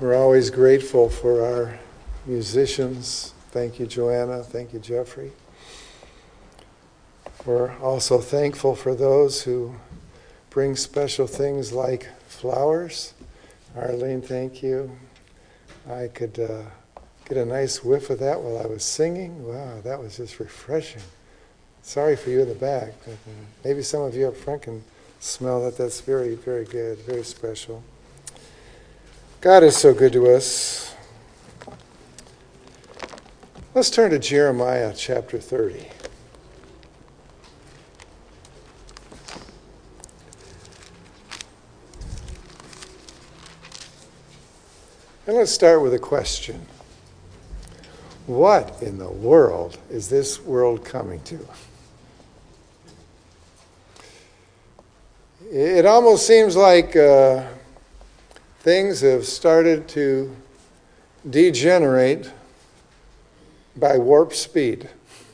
We're always grateful for our musicians. Thank you, Joanna. Thank you, Jeffrey. We're also thankful for those who bring special things like flowers. Arlene, thank you. I could get a nice whiff of that while I was singing. Wow, that was just refreshing. Sorry for you in the back, but maybe some of you up front can smell that. That's very, very good, very special. God is so good to us. Let's turn to Jeremiah chapter 30. And let's start with a question. What in the world is this world coming to? It almost seems like things have started to degenerate by warp speed.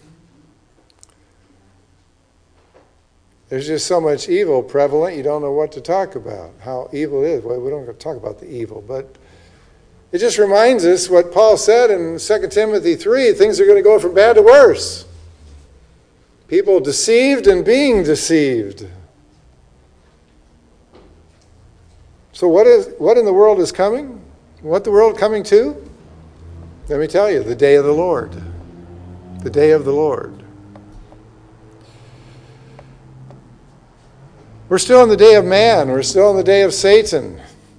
There's just so much evil prevalent, you don't know what to talk about, how evil is. Well, we don't have to talk about the evil, but it just reminds us what Paul said in 2 Timothy 3, things are going to go from bad to worse. People deceived and being deceived. So what in the world is coming? What the world coming to? Let me tell you, the day of the Lord. The day of the Lord. We're still in the day of man. We're still in the day of Satan.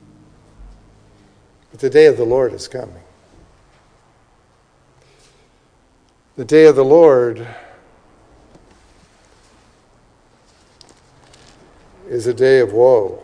But the day of the Lord is coming. The day of the Lord is a day of woe.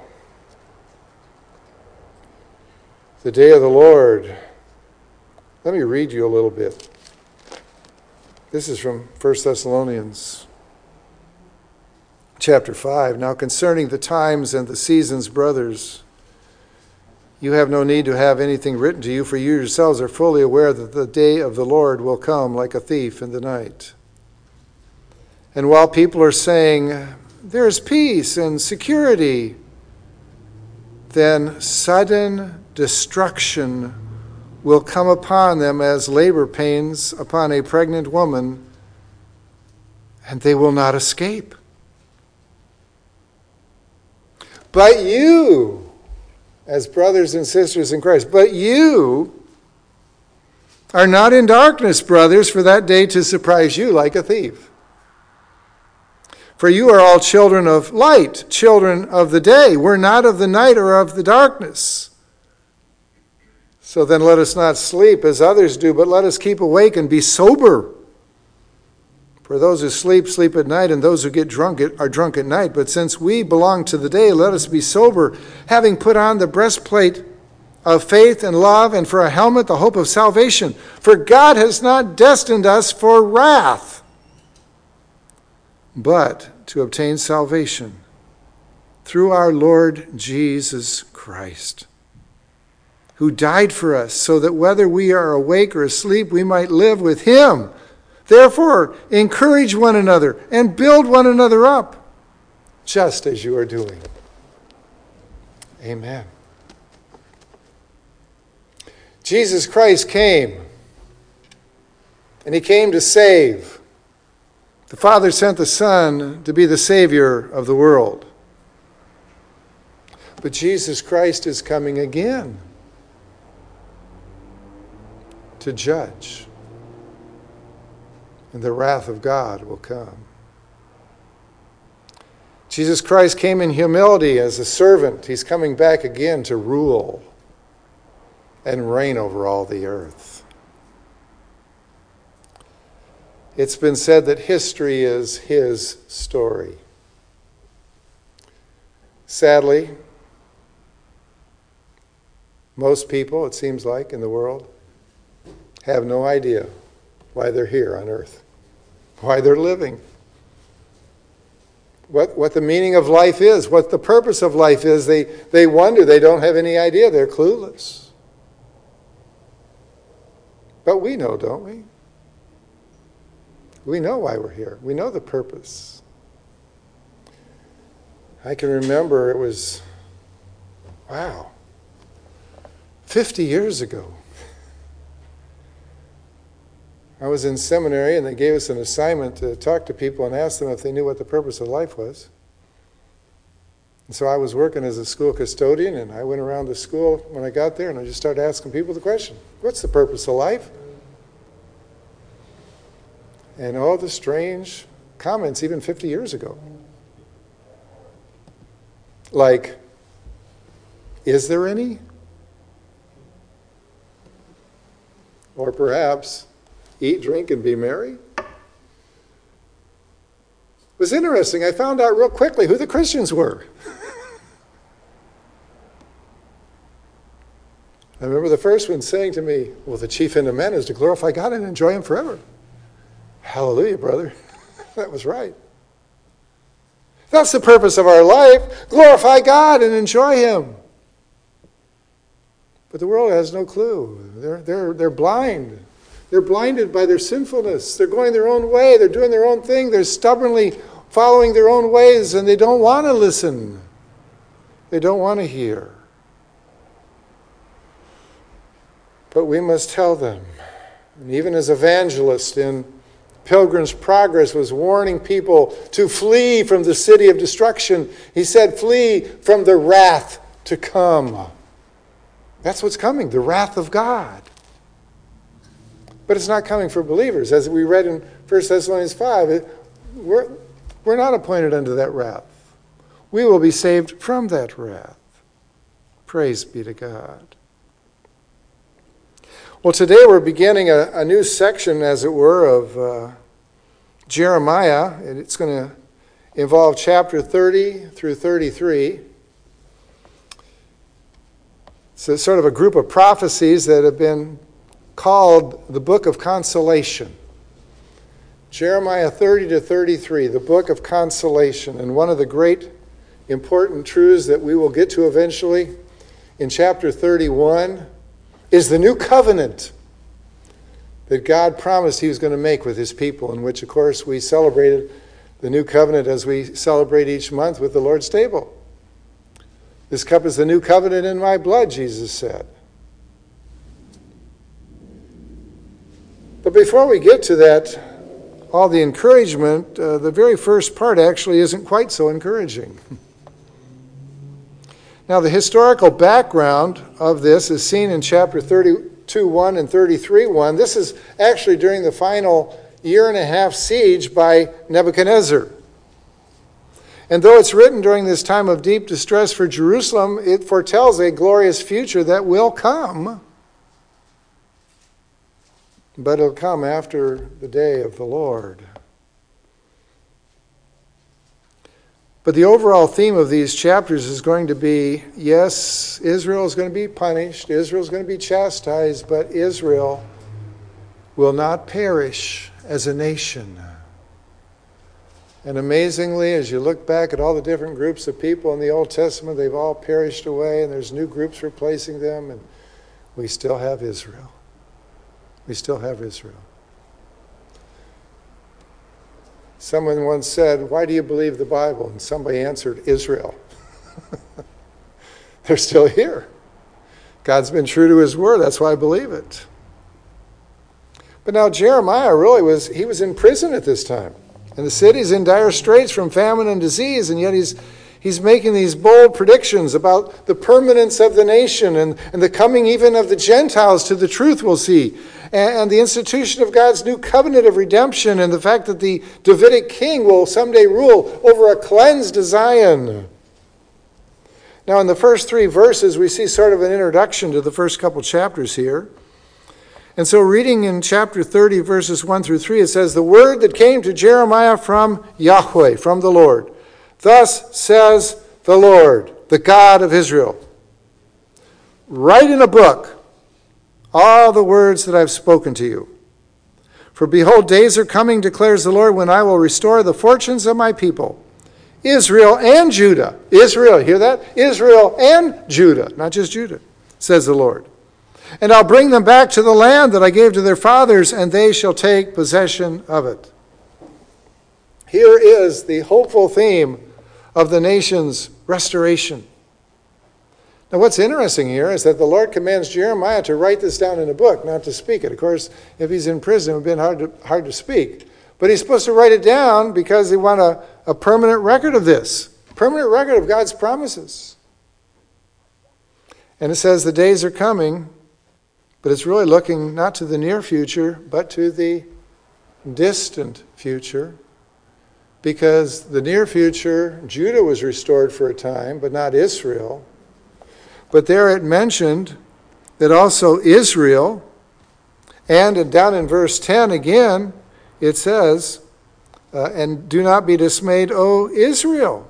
The day of the Lord, let me read you a little bit. This is from 1 Thessalonians chapter 5. Now concerning the times and the seasons, brothers, you have no need to have anything written to you, for you yourselves are fully aware that the day of the Lord will come like a thief in the night. And while people are saying, there is peace and security, then sudden destruction will come upon them as labor pains upon a pregnant woman, and they will not escape. But you, as brothers and sisters in Christ, but you are not in darkness, brothers, for that day to surprise you like a thief. For you are all children of light, children of the day. We're not of the night or of the darkness. So then let us not sleep as others do, but let us keep awake and be sober. For those who sleep, sleep at night, and those who get drunk are drunk at night. But since we belong to the day, let us be sober, having put on the breastplate of faith and love, and for a helmet the hope of salvation. For God has not destined us for wrath, but to obtain salvation through our Lord Jesus Christ, who died for us, so that whether we are awake or asleep, we might live with him. Therefore, encourage one another and build one another up, just as you are doing. Amen. Jesus Christ came, and he came to save. The Father sent the Son to be the Savior of the world. But Jesus Christ is coming again to judge. And the wrath of God will come. Jesus Christ came in humility as a servant. He's coming back again to rule and reign over all the earth. It's been said that history is his story. Sadly, most people, it seems like, in the world have no idea why they're here on earth, why they're living, what the meaning of life is, what the purpose of life is. They wonder, they don't have any idea, they're clueless. But we know, don't we? We know why we're here. We know the purpose. I can remember it was, wow, 50 years ago. I was in seminary and they gave us an assignment to talk to people and ask them if they knew what the purpose of life was. And so I was working as a school custodian, and I went around the school when I got there and I just started asking people the question, what's the purpose of life? And all the strange comments, even 50 years ago. Like, is there any? Or perhaps, eat, drink, and be merry? It was interesting. I found out real quickly who the Christians were. I remember the first one saying to me, well, the chief end of men is to glorify God and enjoy Him forever. Hallelujah, brother. That was right. That's the purpose of our life. Glorify God and enjoy Him. But the world has no clue. They're blind. They're blinded by their sinfulness. They're going their own way. They're doing their own thing. They're stubbornly following their own ways, and they don't want to listen. They don't want to hear. But we must tell them. And even as evangelists in Pilgrim's Progress was warning people to flee from the city of destruction, he said, flee from the wrath to come. That's what's coming, the wrath of God. But it's not coming for believers. As we read in 1 Thessalonians 5, we're not appointed unto that wrath. We will be saved from that wrath. Praise be to God. Well, today we're beginning a new section, as it were, of Jeremiah. And it's going to involve chapter 30 through 33. It's sort of a group of prophecies that have been called the Book of Consolation. Jeremiah 30 to 33, the Book of Consolation. And one of the great important truths that we will get to eventually in chapter 31 is the new covenant that God promised He was going to make with His people, in which, of course, we celebrated the new covenant as we celebrate each month with the Lord's table. This cup is the new covenant in my blood, Jesus said. But before we get to that, all the encouragement, the very first part actually isn't quite so encouraging. Now, the historical background of this is seen in chapter 32:1 and 33:1. This is actually during the final year-and-a-half siege by Nebuchadnezzar. And though it's written during this time of deep distress for Jerusalem, it foretells a glorious future that will come. But it'll come after the day of the Lord. But the overall theme of these chapters is going to be, yes, Israel is going to be punished, Israel is going to be chastised, but Israel will not perish as a nation. And amazingly, as you look back at all the different groups of people in the Old Testament, they've all perished away, and there's new groups replacing them, and we still have Israel. We still have Israel. Someone once said, why do you believe the Bible? And somebody answered, Israel. They're still here. God's been true to His word. That's why I believe it. But now Jeremiah really was in prison at this time. And the city's in dire straits from famine and disease, and yet he's making these bold predictions about the permanence of the nation and the coming even of the Gentiles to the truth we'll see, and the institution of God's new covenant of redemption, and the fact that the Davidic king will someday rule over a cleansed Zion. Now, in the first 3 verses, we see sort of an introduction to the first couple chapters here. And so reading in chapter 30, verses 1 through 3, it says, the word that came to Jeremiah from Yahweh, from the Lord. Thus says the Lord, the God of Israel. Write in a book all the words that I've spoken to you. For behold, days are coming, declares the Lord, when I will restore the fortunes of my people, Israel and Judah. Israel, hear that? Israel and Judah, not just Judah, says the Lord. And I'll bring them back to the land that I gave to their fathers, and they shall take possession of it. Here is the hopeful theme of the nation's restoration. Now what's interesting here is that the Lord commands Jeremiah to write this down in a book, not to speak it. Of course, if he's in prison, it would have been hard to speak. But he's supposed to write it down because they want a permanent record of this, permanent record of God's promises. And it says the days are coming, but it's really looking not to the near future, but to the distant future. Because the near future, Judah was restored for a time, but not Israel. But there it mentioned that also Israel, and down in verse 10 again, it says, and do not be dismayed, O Israel.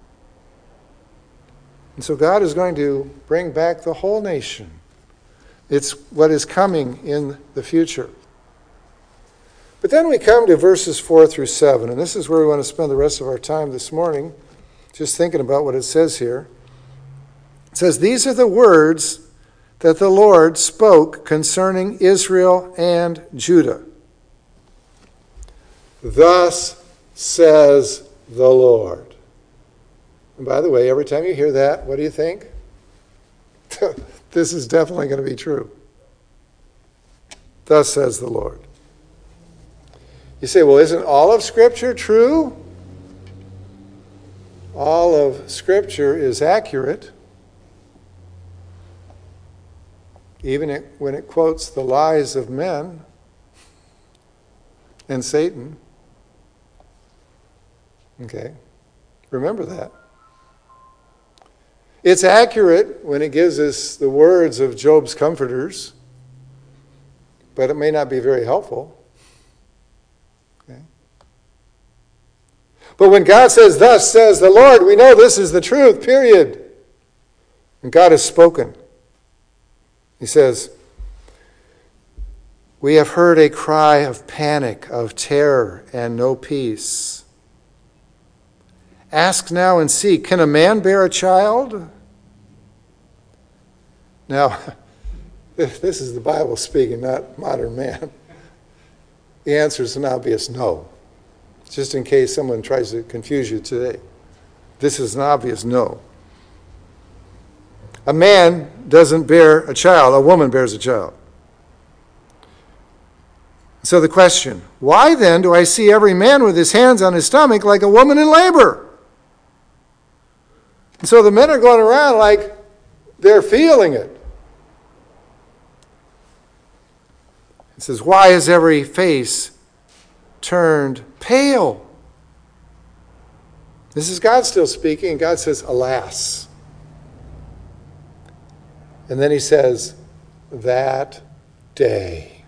And so God is going to bring back the whole nation. It's what is coming in the future. But then we come to verses 4 through 7, and this is where we want to spend the rest of our time this morning, just thinking about what it says here. It says, these are the words that the Lord spoke concerning Israel and Judah. Thus says the Lord. And by the way, every time you hear that, what do you think? This is definitely going to be true. Thus says the Lord. You say, well, isn't all of Scripture true? All of Scripture is accurate, even when it quotes the lies of men and Satan. Okay, remember that. It's accurate when it gives us the words of Job's comforters, but it may not be very helpful. Okay. But when God says, thus says the Lord, we know this is the truth, period. And God has spoken. He says, we have heard a cry of panic, of terror, and no peace. Ask now and see, can a man bear a child? Now, this is the Bible speaking, not modern man. The answer is an obvious no. Just in case someone tries to confuse you today. This is an obvious no. A man doesn't bear a child, a woman bears a child. So the question, why then do I see every man with his hands on his stomach like a woman in labor? And so the men are going around like they're feeling it. It says, why is every face turned pale? This is God still speaking, and God says, alas. And then he says, that day.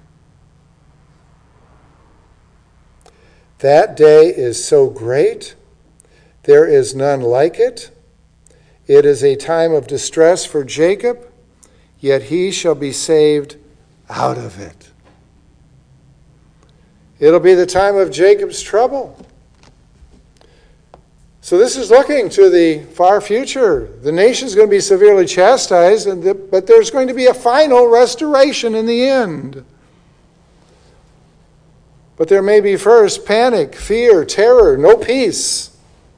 That day is so great, there is none like it. It is a time of distress for Jacob, yet he shall be saved out of it. It'll be the time of Jacob's trouble. So this is looking to the far future. The nation's going to be severely chastised, but there's going to be a final restoration in the end. But there may be first panic, fear, terror, no peace.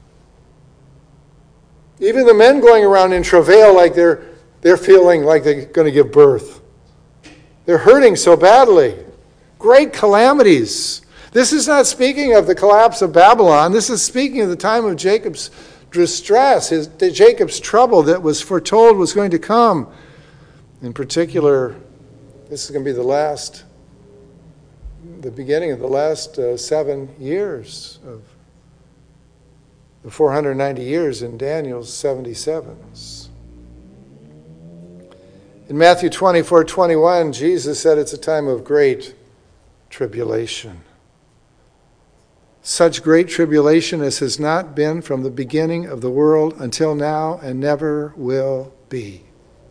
Even the men going around in travail like they're feeling like they're going to give birth. They're hurting so badly. Great calamities. This is not speaking of the collapse of Babylon. This is speaking of the time of Jacob's distress, Jacob's trouble that was foretold was going to come. In particular, this is going to be the beginning of the last 7 years of the 490 years in Daniel's 77s. In Matthew 24:21, Jesus said it's a time of great tribulation. Such great tribulation as has not been from the beginning of the world until now and never will be.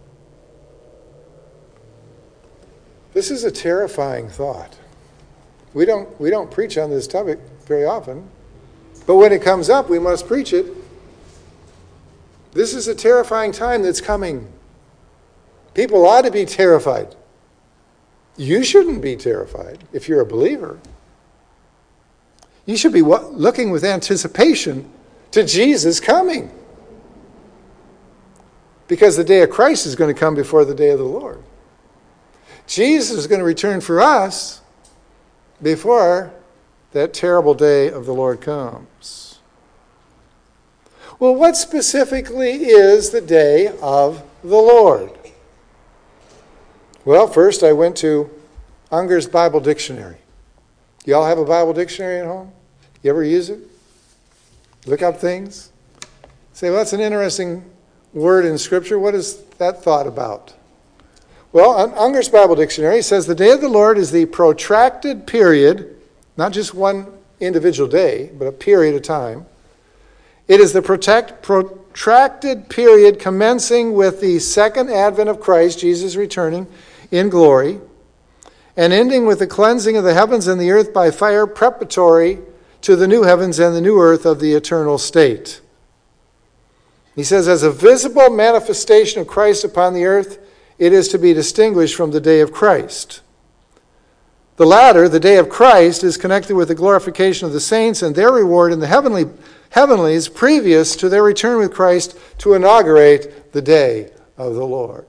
This is a terrifying thought. We don't preach on this topic very often, but when it comes up, we must preach it. This is a terrifying time that's coming. People ought to be terrified. You shouldn't be terrified if you're a believer. You should be looking with anticipation to Jesus coming. because the day of Christ is going to come before the day of the Lord. Jesus is going to return for us before that terrible day of the Lord comes. Well, what specifically is the day of the Lord? Well, first I went to Unger's Bible Dictionary. You all have a Bible dictionary at home? You ever use it? Look up things? Say, well, that's an interesting word in Scripture. What is that thought about? Well, Unger's Bible Dictionary says the day of the Lord is the protracted period, not just one individual day, but a period of time. It is the protracted period commencing with the second advent of Christ, Jesus returning in glory, and ending with the cleansing of the heavens and the earth by fire preparatory to the new heavens and the new earth of the eternal state. He says, as a visible manifestation of Christ upon the earth, it is to be distinguished from the day of Christ. The latter, the day of Christ, is connected with the glorification of the saints and their reward in the heavenlies previous to their return with Christ to inaugurate the day of the Lord.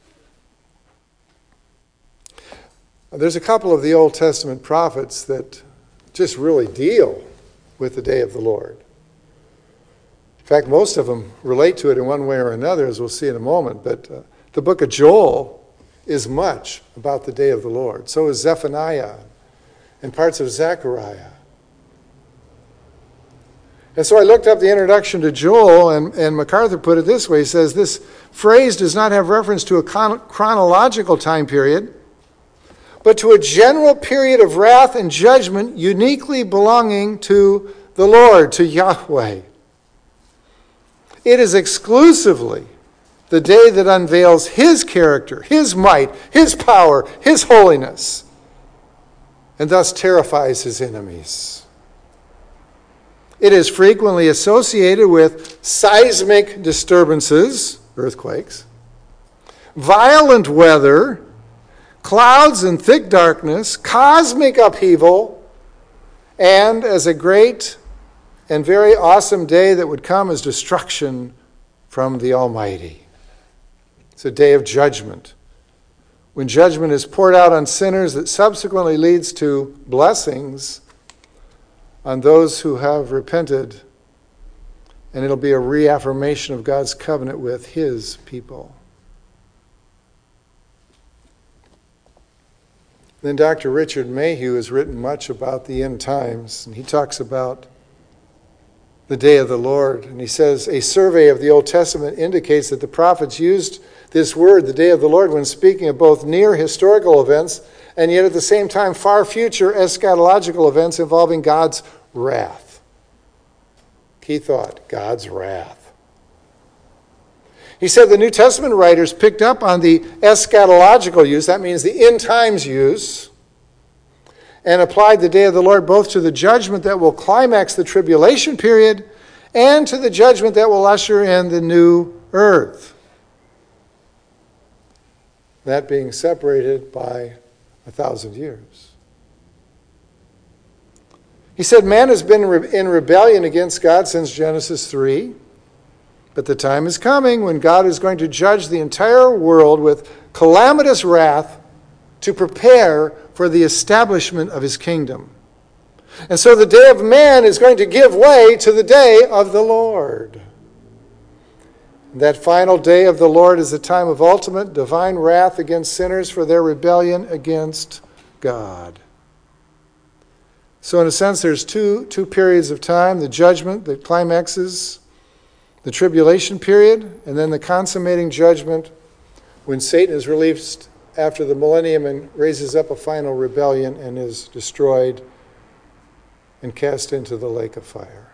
There's a couple of the Old Testament prophets that just really deal with the day of the Lord. In fact, most of them relate to it in one way or another, as we'll see in a moment. But the book of Joel is much about the day of the Lord. So is Zephaniah and parts of Zechariah. And so I looked up the introduction to Joel, and MacArthur put it this way. He says, this phrase does not have reference to a chronological time period, but to a general period of wrath and judgment uniquely belonging to the Lord, to Yahweh. It is exclusively the day that unveils His character, His might, His power, His holiness, and thus terrifies His enemies. It is frequently associated with seismic disturbances, earthquakes, violent weather, clouds and thick darkness, cosmic upheaval, and as a great and very awesome day that would come as destruction from the Almighty. It's a day of judgment, when judgment is poured out on sinners that subsequently leads to blessings on those who have repented, and it'll be a reaffirmation of God's covenant with His people. Then Dr. Richard Mayhew has written much about the end times, and he talks about the day of the Lord. And he says, a survey of the Old Testament indicates that the prophets used this word, the day of the Lord, when speaking of both near historical events and yet at the same time far future eschatological events involving God's wrath. Key thought, God's wrath. He said the New Testament writers picked up on the eschatological use, that means the end times use, and applied the day of the Lord both to the judgment that will climax the tribulation period and to the judgment that will usher in the new earth. That being separated by 1,000 years. He said man has been in rebellion against God since Genesis 3. But the time is coming when God is going to judge the entire world with calamitous wrath to prepare for the establishment of His kingdom. And so the day of man is going to give way to the day of the Lord. That final day of the Lord is a time of ultimate divine wrath against sinners for their rebellion against God. So in a sense, there's two periods of time, the judgment that climaxes the tribulation period, and then the consummating judgment when Satan is released after the millennium and raises up a final rebellion and is destroyed and cast into the lake of fire.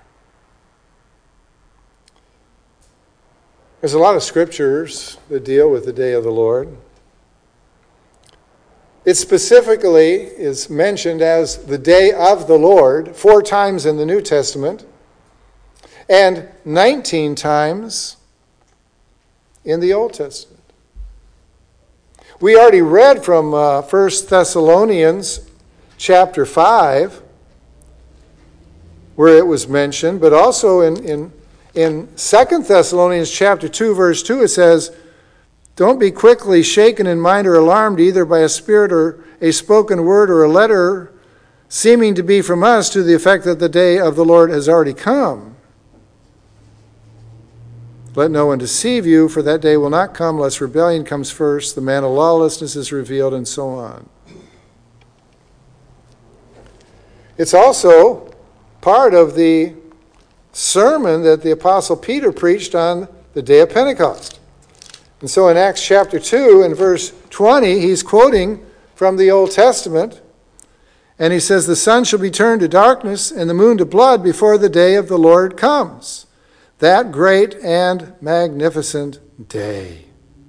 There's a lot of scriptures that deal with the day of the Lord. It specifically is mentioned as the day of the Lord 4 times in the New Testament, and 19 times in the Old Testament. We already read from 1 Thessalonians chapter 5, where it was mentioned, but also in In 2 Thessalonians chapter 2, verse 2, it says, don't be quickly shaken in mind or alarmed either by a spirit or a spoken word or a letter seeming to be from us to the effect that the day of the Lord has already come. Let no one deceive you, for that day will not come lest rebellion comes first, the man of lawlessness is revealed, and so on. It's also part of the sermon that the Apostle Peter preached on the day of Pentecost. And so in Acts chapter 2 and verse 20, he's quoting from the Old Testament, and he says, the sun shall be turned to darkness and the moon to blood before the day of the Lord comes, that great and magnificent day.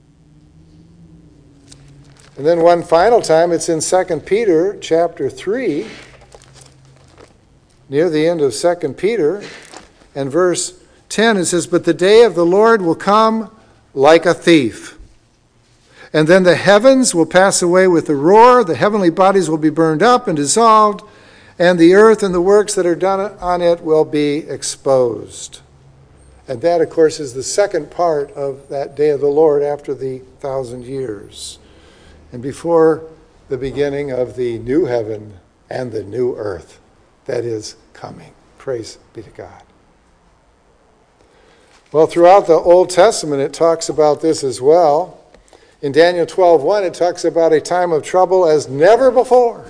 And then one final time, it's in 2 Peter chapter 3, near the end of 2 Peter, and verse 10, it says, but the day of the Lord will come like a thief. And then the heavens will pass away with a roar, the heavenly bodies will be burned up and dissolved, and the earth and the works that are done on it will be exposed. And that, of course, is the second part of that day of the Lord after the 1,000 years, and before the beginning of the new heaven and the new earth that is coming. Praise be to God. Well, throughout the Old Testament, it talks about this as well. In Daniel 12:1, it talks about a time of trouble as never before.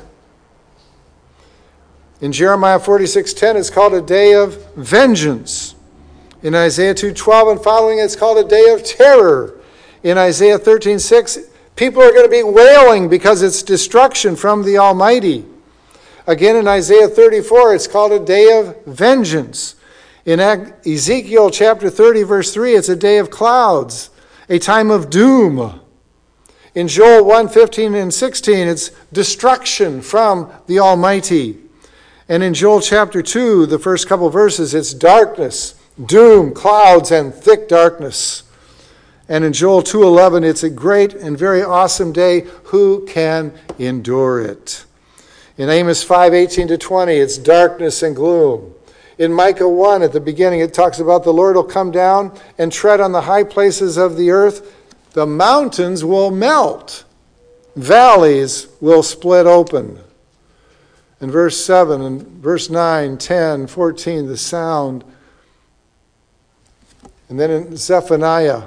In Jeremiah 46:10, it's called a day of vengeance. In Isaiah 2:12 and following, it's called a day of terror. In Isaiah 13:6, people are going to be wailing because it's destruction from the Almighty. Again, in Isaiah 34, it's called a day of vengeance. In Ezekiel chapter 30, verse 3, it's a day of clouds, a time of doom. In Joel 1:15 and 16, it's destruction from the Almighty. And in Joel chapter 2, the first couple verses, it's darkness, doom, clouds, and thick darkness. And in Joel 2:11, it's a great and very awesome day. Who can endure it? In Amos 5:18 to 20, it's darkness and gloom. In Micah 1, at the beginning, it talks about the Lord will come down and tread on the high places of the earth. The mountains will melt. Valleys will split open. In verse 7 and verse 9, 10, 14, the sound. And then in Zephaniah,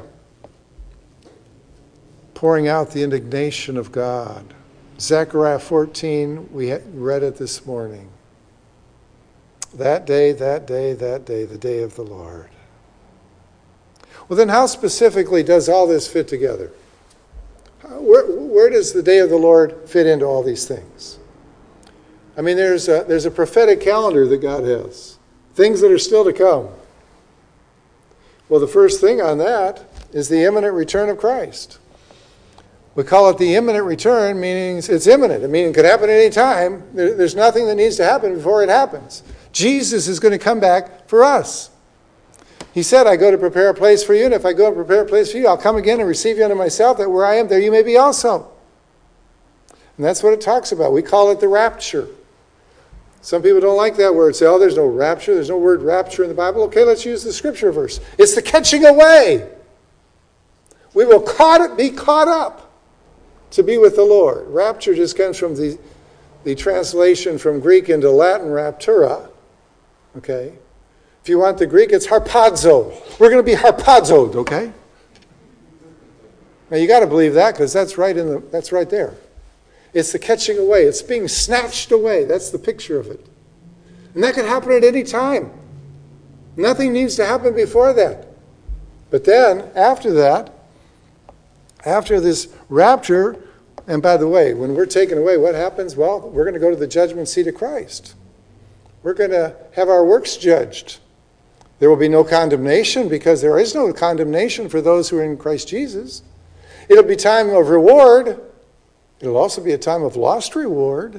pouring out the indignation of God. Zechariah 14, we read it this morning. That day, that day, that day, the day of the Lord. Well, then how specifically does all this fit together? Where does the day of the Lord fit into all these things? I mean, there's a prophetic calendar that God has. Things that are still to come. Well, the first thing on that is the imminent return of Christ. We call it the imminent return, meaning it's imminent. I mean, it could happen at any time. There's nothing that needs to happen before it happens. Jesus is going to come back for us. He said, I go to prepare a place for you, and if I go and prepare a place for you, I'll come again and receive you unto myself, that where I am, there you may be also. And that's what it talks about. We call it the rapture. Some people don't like that word. Say, oh, there's no rapture. There's no word rapture in the Bible. Okay, let's use the scripture verse. It's the catching away. We will be caught up to be with the Lord. Rapture just comes from the translation from Greek into Latin, raptura. Okay? If you want the Greek, it's harpazo. We're going to be harpazoed, okay? Now you got to believe that because that's right there. It's the catching away. It's being snatched away. That's the picture of it. And that can happen at any time. Nothing needs to happen before that. But then, after that, after this rapture, and by the way, when we're taken away, what happens? Well, we're going to go to the judgment seat of Christ. We're going to have our works judged. There will be no condemnation because there is no condemnation for those who are in Christ Jesus. It'll be time of reward. It'll also be a time of lost reward,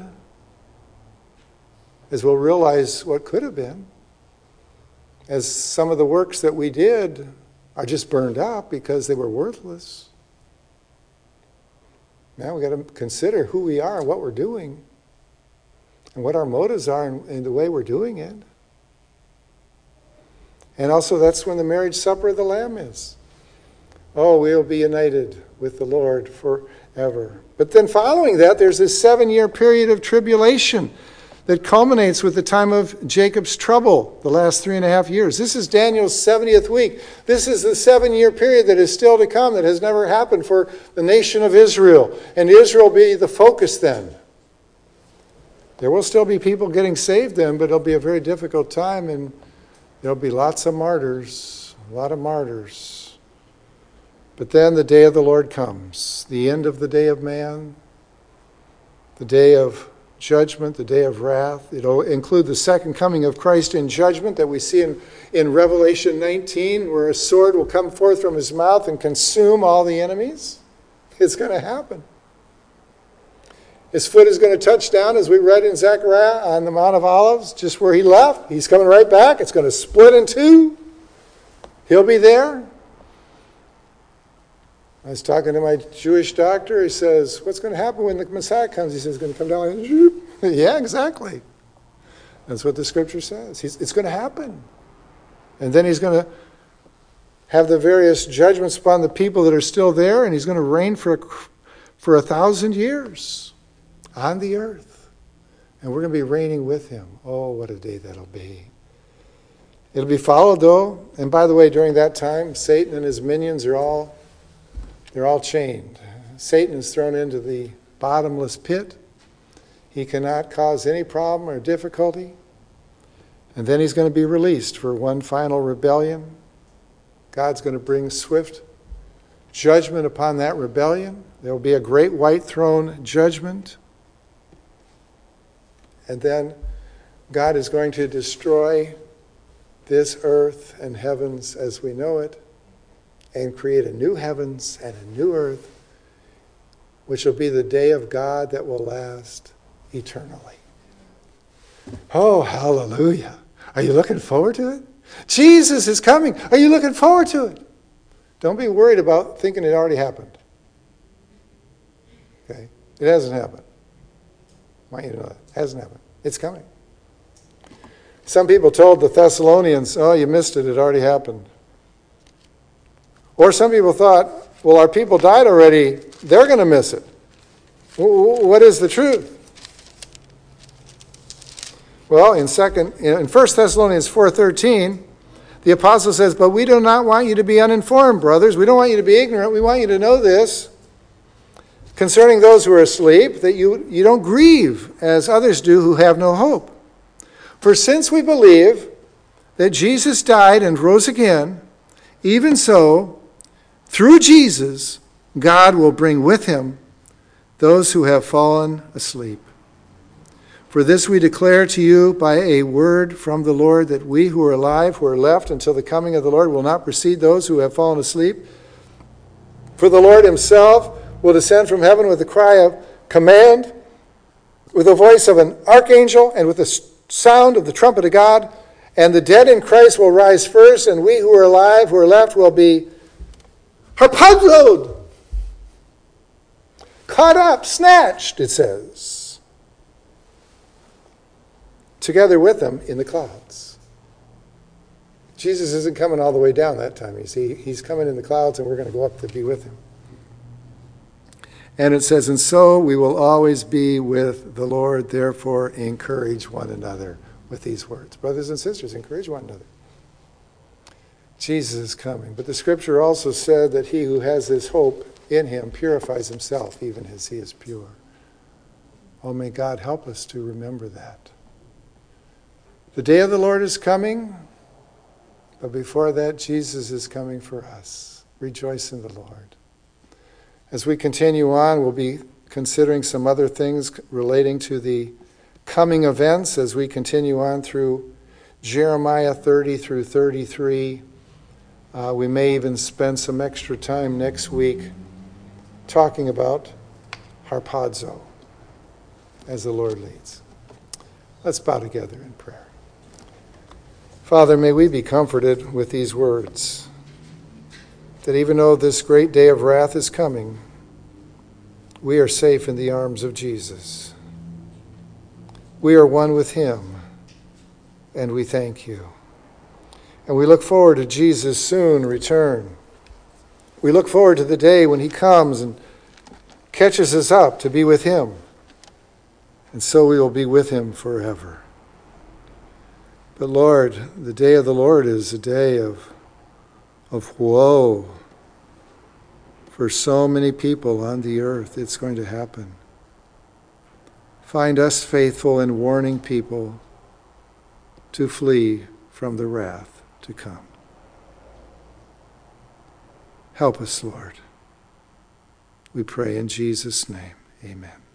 as we'll realize what could have been, as some of the works that we did are just burned up because they were worthless. Now we've got to consider who we are and what we're doing and what our motives are in the way we're doing it. And also that's when the marriage supper of the Lamb is. Oh, we'll be united with the Lord forever. But then following that, there's this 7-year period of tribulation that culminates with the time of Jacob's trouble, the last 3.5 years. This is Daniel's 70th week. This is the 7-year period that is still to come, that has never happened for the nation of Israel. And Israel will be the focus then. There will still be people getting saved then, but it'll be a very difficult time, and there'll be lots of martyrs, a lot of martyrs. But then the day of the Lord comes, the end of the day of man, the day of judgment, the day of wrath. It'll include the second coming of Christ in judgment that we see in Revelation 19, where a sword will come forth from his mouth and consume all the enemies. It's going to happen. His foot is going to touch down, as we read in Zechariah, on the Mount of Olives, just where he left. He's coming right back. It's going to split in two. He'll be there. I was talking to my Jewish doctor. He says, what's going to happen when the Messiah comes? He says, he's going to come down like, zoop. Yeah, exactly. That's what the Scripture says. It's going to happen. And then he's going to have the various judgments upon the people that are still there, and he's going to reign for 1,000 years on the earth. And we're going to be reigning with him. Oh, what a day that'll be. It'll be followed, though. And by the way, during that time, Satan and his minions they're all chained. Satan is thrown into the bottomless pit. He cannot cause any problem or difficulty. And then he's going to be released for one final rebellion. God's going to bring swift judgment upon that rebellion. There will be a great white throne judgment. And then God is going to destroy this earth and heavens as we know it, and create a new heavens and a new earth, which will be the day of God that will last eternally. Oh, hallelujah. Are you looking forward to it? Jesus is coming. Are you looking forward to it? Don't be worried about thinking it already happened. Okay? It hasn't happened. I want you to know that. It hasn't happened. It's coming. Some people told the Thessalonians, oh, you missed it. It already happened. Or some people thought, well, our people died already. They're going to miss it. What is the truth? Well, in 1 Thessalonians 4:13, the apostle says, but we do not want you to be uninformed, brothers. We don't want you to be ignorant. We want you to know this concerning those who are asleep, that you don't grieve as others do who have no hope. For since we believe that Jesus died and rose again, even so, through Jesus, God will bring with him those who have fallen asleep. For this we declare to you by a word from the Lord, that we who are alive, who are left until the coming of the Lord, will not precede those who have fallen asleep. For the Lord himself will descend from heaven with a cry of command, with the voice of an archangel, and with the sound of the trumpet of God. And the dead in Christ will rise first, and we who are alive, who are left, will be harpazoed, caught up, snatched, it says, together with them in the clouds. Jesus isn't coming all the way down that time, you see. He's coming in the clouds, and we're going to go up to be with him. And it says, and so we will always be with the Lord. Therefore, encourage one another with these words. Brothers and sisters, encourage one another. Jesus is coming. But the scripture also said that he who has this hope in him purifies himself, even as he is pure. Oh, may God help us to remember that. The day of the Lord is coming, but before that, Jesus is coming for us. Rejoice in the Lord. As we continue on, we'll be considering some other things relating to the coming events as we continue on through Jeremiah 30 through 33. We may even spend some extra time next week talking about harpazo as the Lord leads. Let's bow together in prayer. Father, may we be comforted with these words, that even though this great day of wrath is coming, we are safe in the arms of Jesus. We are one with him, and we thank you. And we look forward to Jesus' soon return. We look forward to the day when he comes and catches us up to be with him. And so we will be with him forever. But Lord, the day of the Lord is a day of woe for so many people on the earth. It's going to happen. Find us faithful in warning people to flee from the wrath to come. Help us, Lord. We pray in Jesus' name. Amen.